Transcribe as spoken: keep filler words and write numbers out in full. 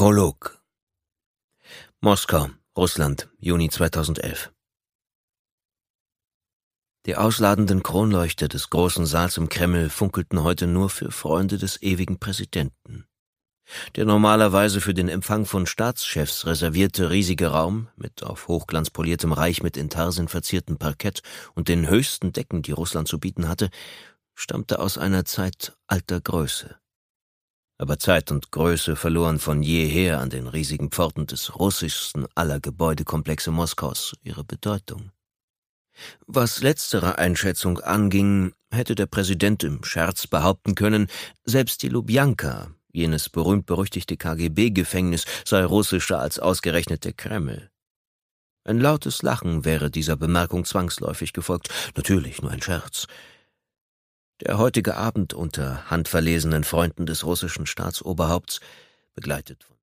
Prolog. Moskau, Russland, Juni zweitausendelf. Die ausladenden Kronleuchter des großen Saals im Kreml funkelten heute nur für Freunde des ewigen Präsidenten. Der normalerweise für den Empfang von Staatschefs reservierte riesige Raum, mit auf Hochglanz poliertem Reich mit Intarsen verziertem Parkett und den höchsten Decken, die Russland zu bieten hatte, stammte aus einer Zeit alter Größe. Aber Zeit und Größe verloren von jeher an den riesigen Pforten des russischsten aller Gebäudekomplexe Moskaus ihre Bedeutung. Was letztere Einschätzung anging, hätte der Präsident im Scherz behaupten können, selbst die Lubjanka, jenes berühmt-berüchtigte K G B-Gefängnis, sei russischer als ausgerechnet der Kreml. Ein lautes Lachen wäre dieser Bemerkung zwangsläufig gefolgt, natürlich nur ein Scherz. Der heutige Abend unter handverlesenen Freunden des russischen Staatsoberhaupts, begleitet von